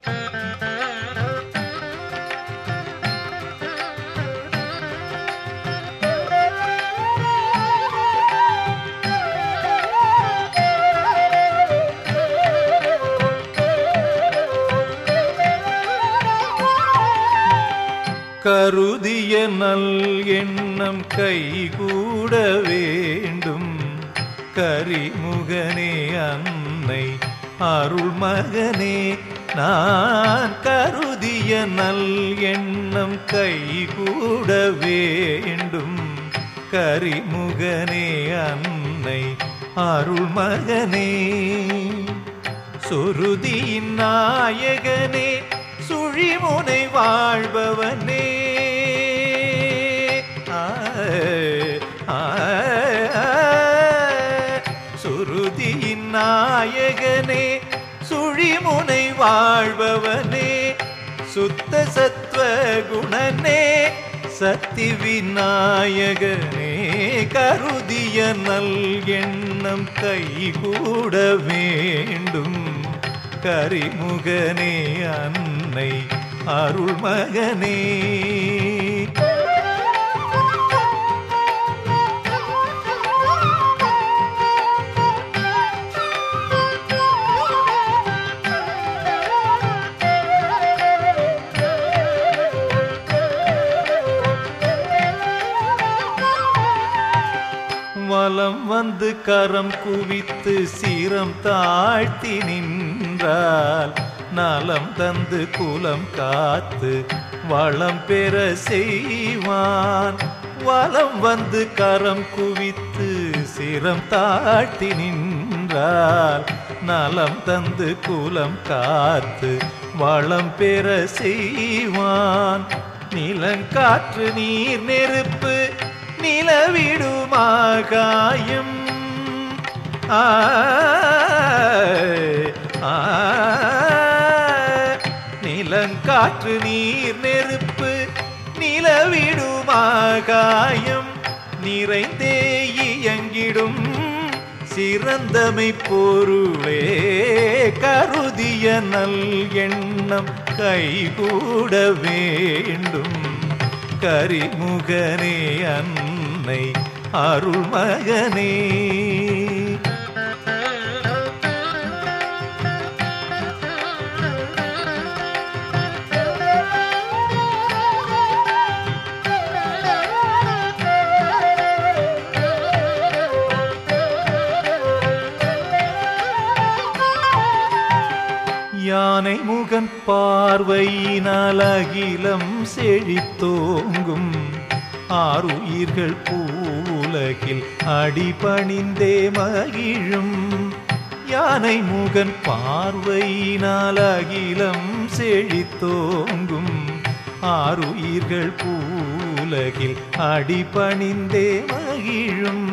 கருதிய நல் எண்ணம் கைகூட வேண்டும். கரிமுகனே அன்னை அருள்மகனே, நான் கருதிய நல் எண்ணம் கைகூட வேண்டும். கரிமுகனே அன்னை அருள்மகனே, சுருதியின் நாயகனே சுழிமுனை வாழ்பவனே, சுருதியின் நாயகனே சுழிமுனை வாழ்பவனே, சுத்த சத்வ குணனே சக்தி விநாயகனே, கருதிய நல் எண்ணம் கைகூட வேண்டும். கரிமுகனே அன்னை அருள்மகனே, வலம் வந்து கரம் குவித்து சிரம் தாழ்த்தி நின்றால், நலம் தந்து குலம் காத்து வளம் பெற செய்வான். வலம் வந்து கரம் குவித்து சிரம் தாழ்த்தி நின்றால், நலம் தந்து குலம் காத்து வளம் பெற செய்வான். நிலங்காற்று நீர் நெருப்பு நிலவிடுமாகாயம், நிலங்காற்று நீர் நெருப்பு நிலவிடுமாகாயம், நிறைந்தே இயங்கிடும் சிறந்தமை பொருளே, கருதிய நல் எண்ணம் கைகூட வேண்டும். கரிமுகனே அன்னை அருள்மகனே, யானை முகன் பார்வையினால் அகிலம் செழித்தோங்கும். ஆறுயிர்கள் பூவுலகில் அடிபணிந்தே மகிழும். யானை முகன் பார்வையினால் அகிலம் செழித்தோங்கும். ஆறுயிர்கள் பூவுலகில் அடிபணிந்தே மகிழும்.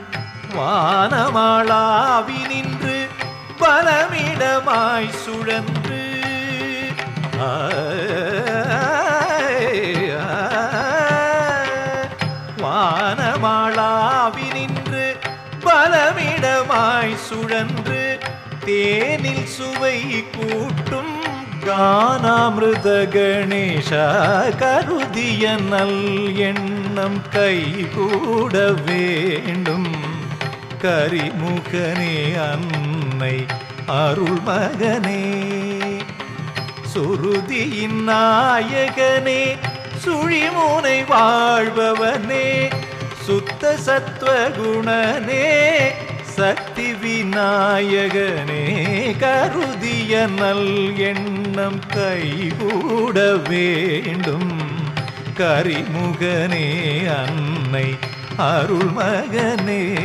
வானமாளாவி நின்று பலமிடமாய் சுழன்று, வானமாளாவி நின்று பலமிடமாய் சுழன்று, தேனில் சுவை கூட்டும் கானாமிருத கணேசா, கருதிய நல் எண்ணம் கைகூட வேண்டும். கரிமுகனே அன்னை அருள்மகனே, சுருதியின் நாயகனே சுழிமுனை வாழ்பவனே, சுத்த சத்வகுணனே சக்தி விநாயகனே, கருதிய நல் எண்ணம் கைகூட வேண்டும். கரிமுகனே அன்னை அருள்மகனே.